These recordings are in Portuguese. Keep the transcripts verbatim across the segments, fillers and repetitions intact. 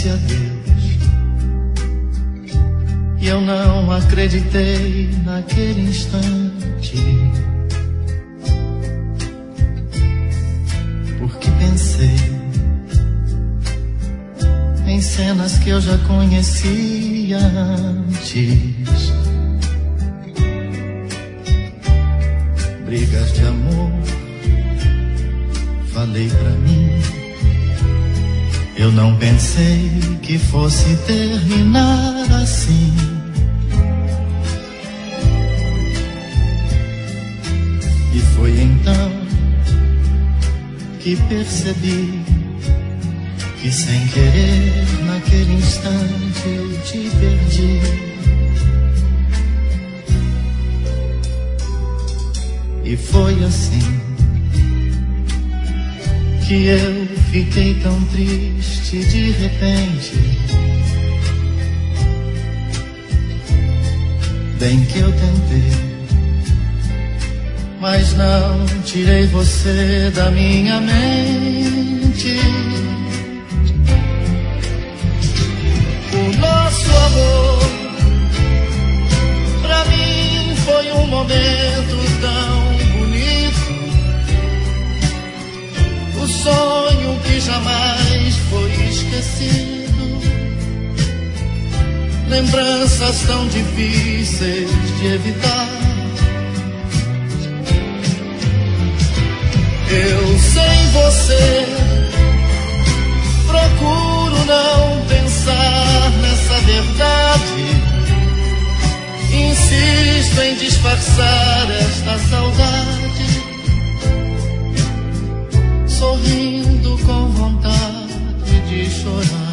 disse adeus e eu não acreditei naquele instante, porque pensei em cenas que eu já conhecia antes. Brigas de amor, falei pra mim. Eu não pensei que fosse terminar assim. E foi então que percebi que sem querer naquele instante eu te perdi. E foi assim que eu fiquei tão triste de repente. Bem que eu tentei, mas não tirei você da minha mente. O nosso amor, pra mim, foi um momento tão bonito, o sonho que jamais foi esquecido, lembranças tão difíceis de evitar. Eu sem você procuro não pensar nessa verdade, insisto em disfarçar esta saudade, sorrindo com vontade de chorar.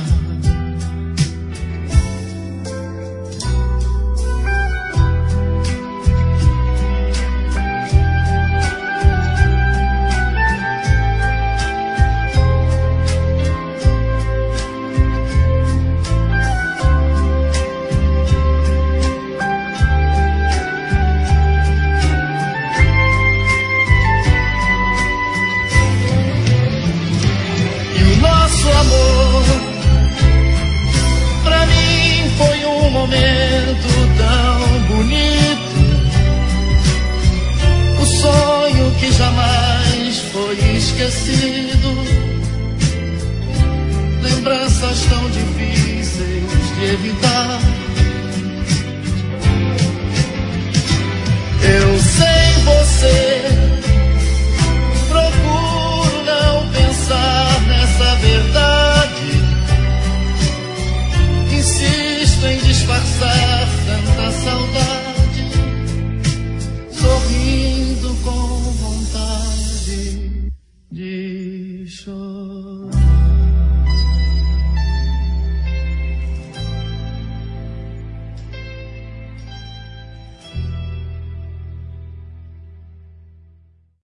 Lembranças tão difíceis de evitar. Eu sem você procuro não pensar nessa verdade, insisto em disfarçar tanta saudade, sorrindo com vontade de chorar.